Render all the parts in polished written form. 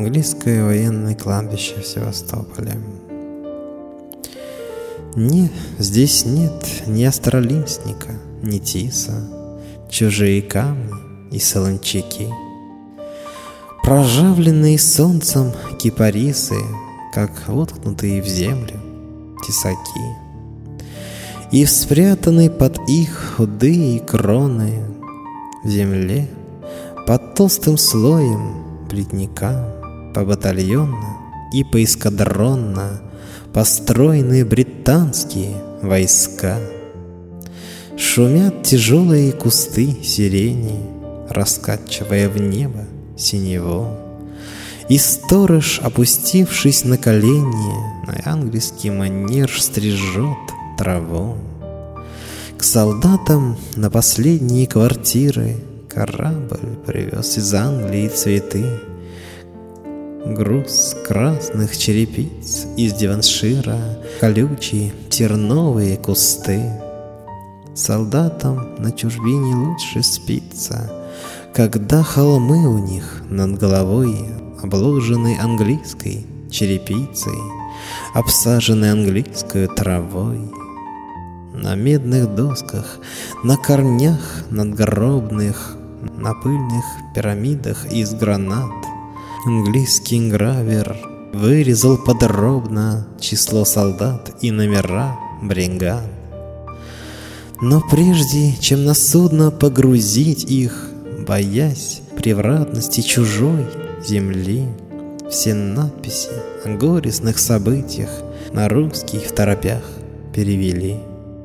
Английское военное кладбище в Севастополе. Не, здесь нет ни астролистника, ни тиса, чужие камни и солончаки, прожавленные солнцем кипарисы, как воткнутые в землю тесаки, и спрятаны под их худые кроны в земле под толстым слоем плетника побатальонно и поэскадронно построены британские войска. Шумят тяжелые кусты сирени, раскачивая в небо синеву, и сторож, опустившись на колени, на английский манер стрижет траву. К солдатам на последние квартиры корабль привез из Англии цветы, груз красных черепиц из Девоншира, колючие терновые кусты. Солдатам на чужбине лучше спится, когда холмы у них над головой обложены английской черепицей, обсажены английской травой. На медных досках, на корнях надгробных, на пыльных пирамидах из гранат английский гравер вырезал подробно число солдат и номера бригад. Но прежде чем на судно погрузить их, боясь превратности чужой земли, все надписи о горестных событиях на русский второпях перевели.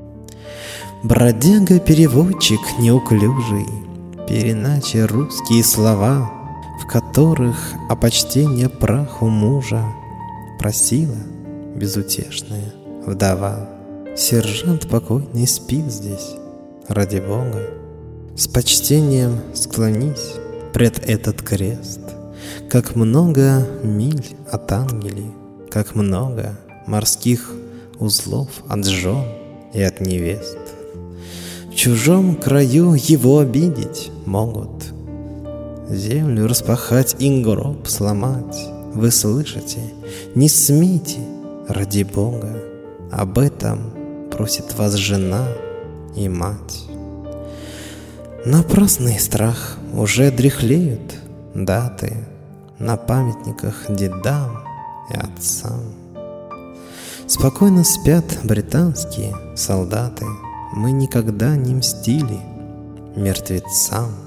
Бродяга-переводчик неуклюжий, переначе русские слова, в которых о почтении праху мужа просила безутешная вдова. Сержант покойный спит здесь, ради Бога, с почтением склонись пред этот крест. Как много миль от ангелей, как много морских узлов от жен и от невест. В чужом краю его обидеть могут, землю распахать и гроб сломать. Вы слышите? Не смейте, ради Бога, об этом просит вас жена и мать. Напрасный страх, уже дряхлеют даты на памятниках дедам и отцам. Спокойно спят британские солдаты, мы никогда не мстили мертвецам.